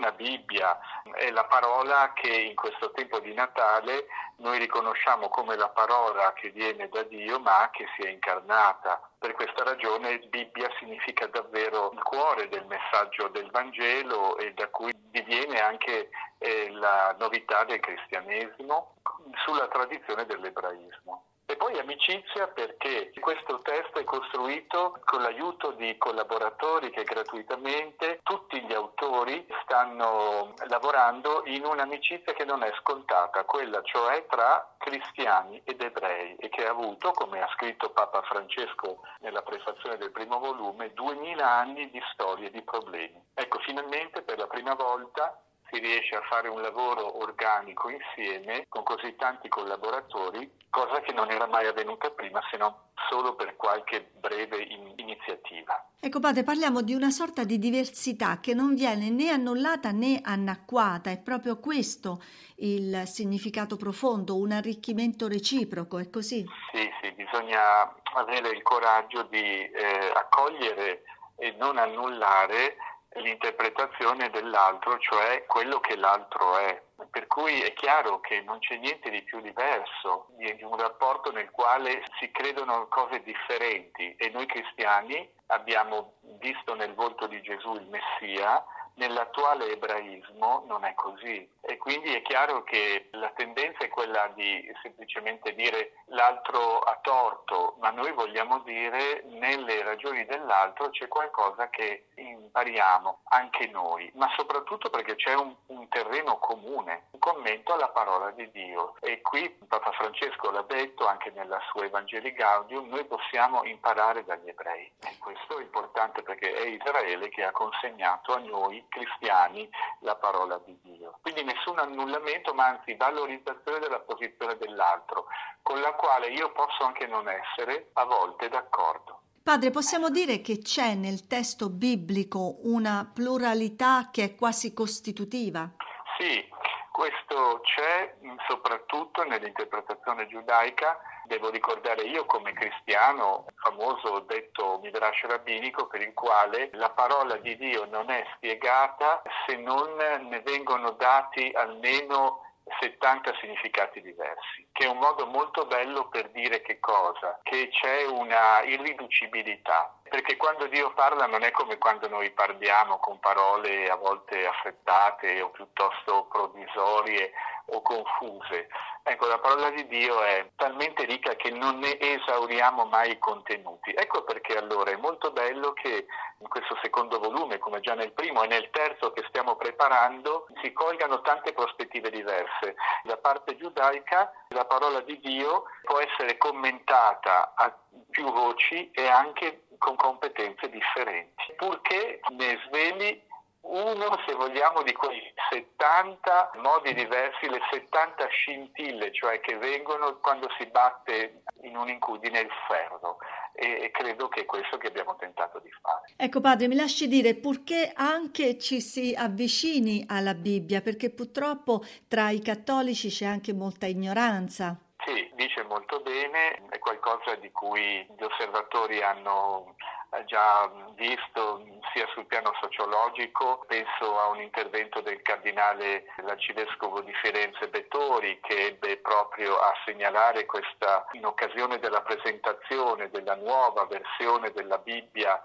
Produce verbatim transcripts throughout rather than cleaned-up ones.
buona Bibbia è la parola che in questo tempo di Natale noi riconosciamo come la parola che viene da Dio ma che si è incarnata. Per questa ragione Bibbia significa davvero il cuore del messaggio del Vangelo e da cui diviene anche eh, la novità del cristianesimo sulla tradizione dell'ebraismo. E poi amicizia perché questo testo è costruito con l'aiuto di collaboratori che gratuitamente tutti gli autori stanno lavorando in un'amicizia che non è scontata, quella cioè tra cristiani ed ebrei e che ha avuto, come ha scritto Papa Francesco nella prefazione del primo volume, duemila anni di storie e di problemi. Ecco, finalmente per la prima volta si riesce a fare un lavoro organico insieme con così tanti collaboratori, cosa che non era mai avvenuta prima se non solo per qualche breve in- iniziativa. Ecco padre, parliamo di una sorta di diversità che non viene né annullata né annacquata, è proprio questo il significato profondo, un arricchimento reciproco, è così? Sì, sì, bisogna avere il coraggio di eh, accogliere e non annullare l'interpretazione dell'altro, cioè quello che l'altro è. Per cui è chiaro che non c'è niente di più diverso di un rapporto nel quale si credono cose differenti e noi cristiani abbiamo visto nel volto di Gesù il Messia. Nell'attuale ebraismo non è così e quindi è chiaro che la tendenza è quella di semplicemente dire l'altro ha torto, ma noi vogliamo dire nelle ragioni dell'altro c'è qualcosa che impariamo anche noi, ma soprattutto perché c'è un, un terreno comune, un commento alla parola di Dio. E qui Papa Francesco l'ha detto anche nella sua Evangelii Gaudium, noi possiamo imparare dagli ebrei e questo è importante perché è Israele che ha consegnato a noi cristiani la parola di Dio. Quindi nessun annullamento, ma anzi valorizzazione della posizione dell'altro, con la quale io posso anche non essere a volte d'accordo. Padre, possiamo dire che c'è nel testo biblico una pluralità che è quasi costitutiva? Sì, questo c'è soprattutto nell'interpretazione giudaica. Devo ricordare io come cristiano famoso detto midrash rabbinico per il quale la parola di Dio non è spiegata se non ne vengono dati almeno settanta significati diversi, che è un modo molto bello per dire che cosa? Che c'è una irriducibilità, perché quando Dio parla non è come quando noi parliamo con parole a volte affrettate o piuttosto provvisorie o confuse. Ecco, la parola di Dio è talmente ricca che non ne esauriamo mai i contenuti. Ecco perché allora è molto bello che in questo secondo volume, come già nel primo e nel terzo che stiamo preparando, si colgano tante prospettive diverse. Da parte giudaica la parola di Dio può essere commentata a più voci e anche con competenze differenti, purché ne sveli uno, se vogliamo, di quei settanta modi diversi, le settanta scintille, cioè che vengono quando si batte in un'incudine il ferro. E, e credo che è questo che abbiamo tentato di fare. Ecco padre, mi lasci dire purché anche ci si avvicini alla Bibbia, perché purtroppo tra i cattolici c'è anche molta ignoranza. Sì, dice molto bene, è qualcosa di cui gli osservatori hanno già visto sia sul piano sociologico, penso a un intervento del cardinale l'arcivescovo di Firenze Bettori che ebbe proprio a segnalare questa, in occasione della presentazione della nuova versione della Bibbia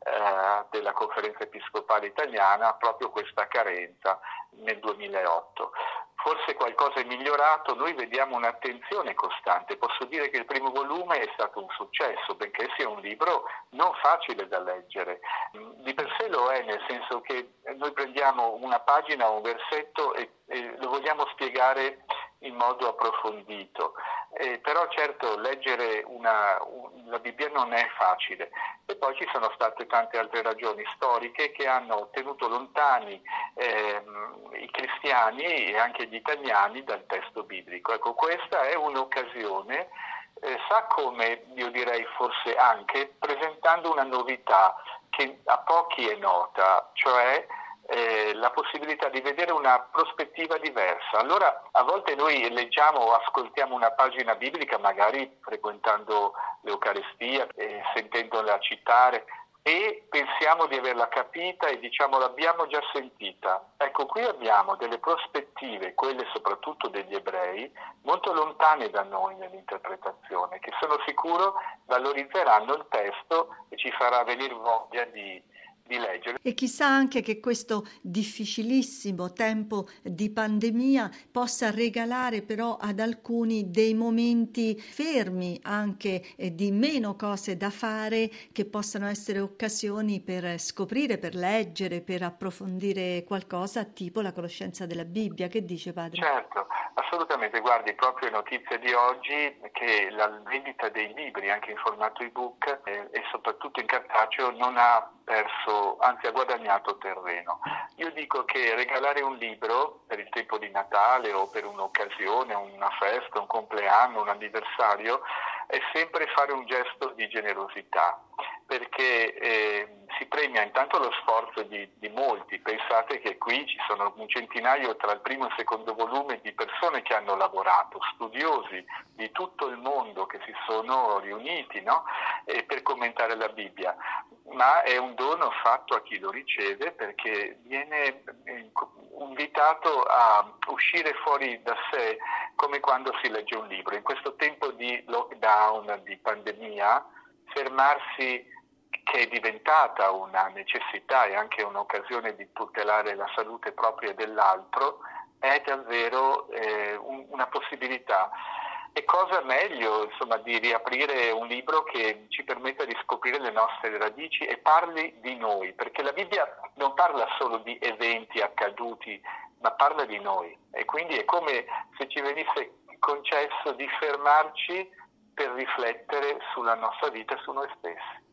eh, della Conferenza Episcopale Italiana, proprio questa carenza nel duemilaotto. Forse qualcosa è migliorato, noi vediamo un'attenzione costante. Posso dire che il primo volume è stato un successo, benché sia un libro non facile da leggere. Di per sé lo è, nel senso che noi prendiamo una pagina o un versetto e, e lo vogliamo spiegare in modo approfondito. Eh, però certo leggere una, un, la Bibbia non è facile e poi ci sono state tante altre ragioni storiche che hanno tenuto lontani ehm, i cristiani e anche gli italiani dal testo biblico. Ecco, questa è un'occasione, eh, sa come io direi forse anche presentando una novità che a pochi è nota, cioè Eh, la possibilità di vedere una prospettiva diversa. Allora a volte noi leggiamo o ascoltiamo una pagina biblica magari frequentando l'Eucaristia, eh, sentendola citare, e pensiamo di averla capita e diciamo l'abbiamo già sentita. Ecco, qui abbiamo delle prospettive, quelle soprattutto degli ebrei, molto lontane da noi nell'interpretazione, che sono sicuro valorizzeranno il testo e ci farà venire voglia di, di leggere. E chissà anche che questo difficilissimo tempo di pandemia possa regalare però ad alcuni dei momenti fermi, anche eh, di meno cose da fare, che possano essere occasioni per scoprire, per leggere, per approfondire qualcosa, tipo la conoscenza della Bibbia. Che dice, padre? Certo, assolutamente. Guardi, proprio notizie di oggi che la vendita dei libri anche in formato ebook eh, e soprattutto in cartaceo non ha perso, anzi ha guadagnato terreno. Io dico che regalare un libro per il tempo di Natale o per un'occasione, una festa, un compleanno, un anniversario, è sempre fare un gesto di generosità, perché eh, si premia intanto lo sforzo di, di molti. Pensate che qui ci sono un centinaio tra il primo e il secondo volume di persone che hanno lavorato, studiosi di tutto il mondo che si sono riuniti, no? eh, per commentare la Bibbia, ma è un dono fatto a chi lo riceve, perché viene invitato a uscire fuori da sé, come quando si legge un libro. In questo tempo di lockdown, di pandemia, fermarsi, che è diventata una necessità e anche un'occasione di tutelare la salute propria e dell'altro, è davvero eh, un, una possibilità. E cosa meglio, insomma, di riaprire un libro che ci permetta di scoprire le nostre radici e parli di noi, perché la Bibbia non parla solo di eventi accaduti, ma parla di noi, e quindi è come se ci venisse concesso di fermarci per riflettere sulla nostra vita e su noi stessi.